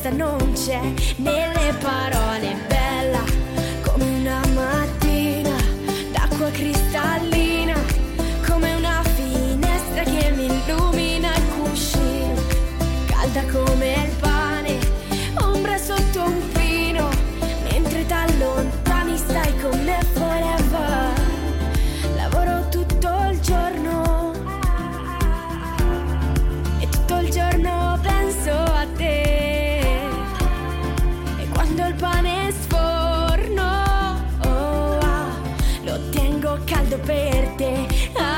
risposta non c'è nelle parole. Bella come una mattina d'acqua cristallina, come una finestra che mi illumina il cuscino, calda come il pane, ombra sotto un pino, mentre t'allontani stai con me forever. Lavoro tutto il giorno e tutto il giorno penso a te, e quando il pane sforno lo tengo caldo per te.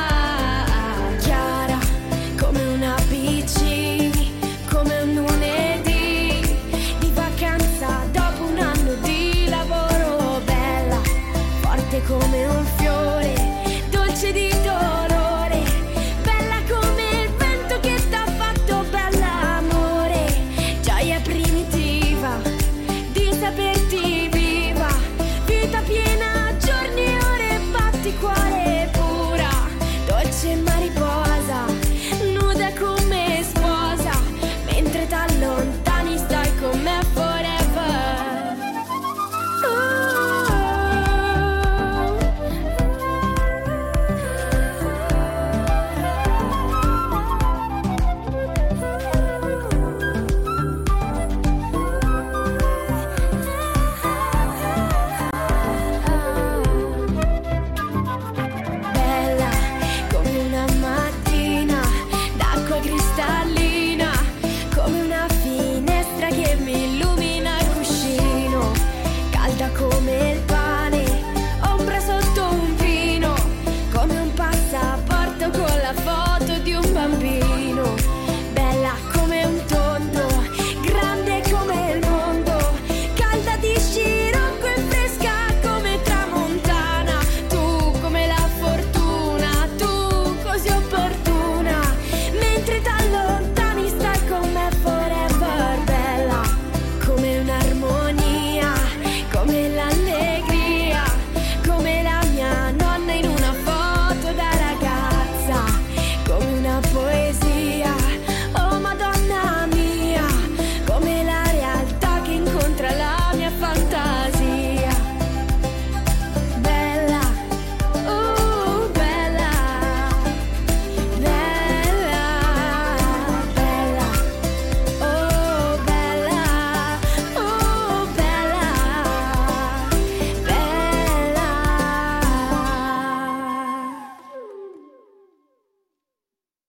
Chiara come una PC, come un lunedì di vacanza dopo un anno di lavoro. Bella, forte come un fiore, dolce di dolore, bella come il vento che t'ha fatto bella amore. Gioia primitiva di saperti viva, vita piena, giorni e ore, batti cuore pura, dolce mariposa, nuda come sposa, mentre t'allontani